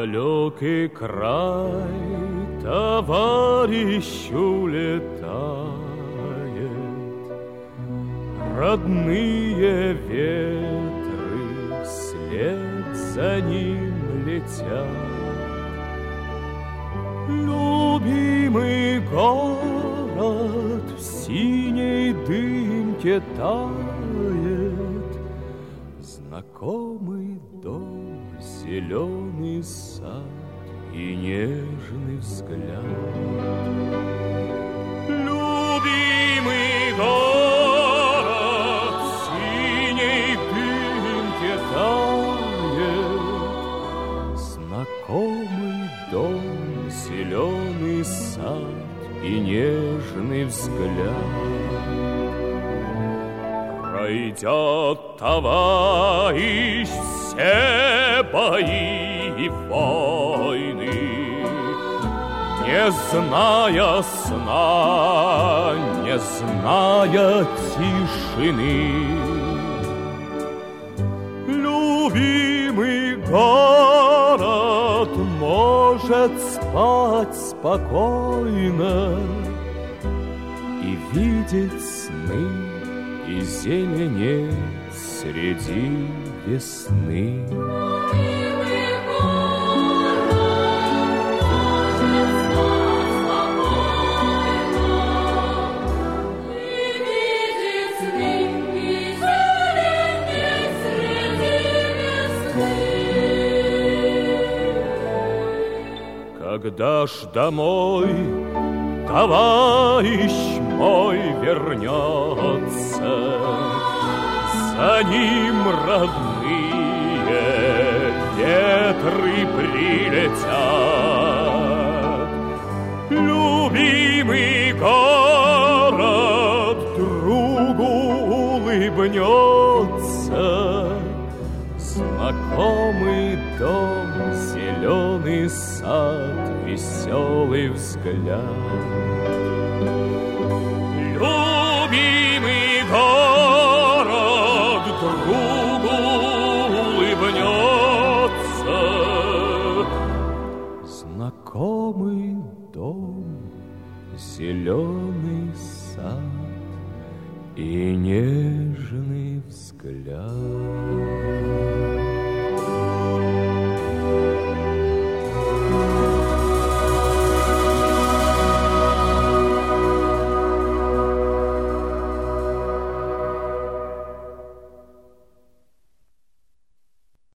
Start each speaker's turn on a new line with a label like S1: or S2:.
S1: далекий край товарищ улетает, родные ветры вслед за ним летят. Любимый город в синей дымке тает, знакомый дом, зеленый сад и нежный взгляд. Любимый город в синей дымке тает, знакомый дом, зеленый сад и нежный взгляд. Пройдет товарищ все бои и войны, не зная сна, не зная тишины. Любимый город может спать спокойно и видеть сны, и зеленеть среди весны.
S2: Любимый город может спать спокойно и видеть сны, и зеленеть среди весны.
S1: Когда ж домой товарищ мой вернется, за ним родные ветры прилетят. Любимый город другу улыбнется, знакомый дом, зеленый сад, веселый взгляд. Любимый город другу улыбнется, знакомый дом, зеленый сад и нежный взгляд.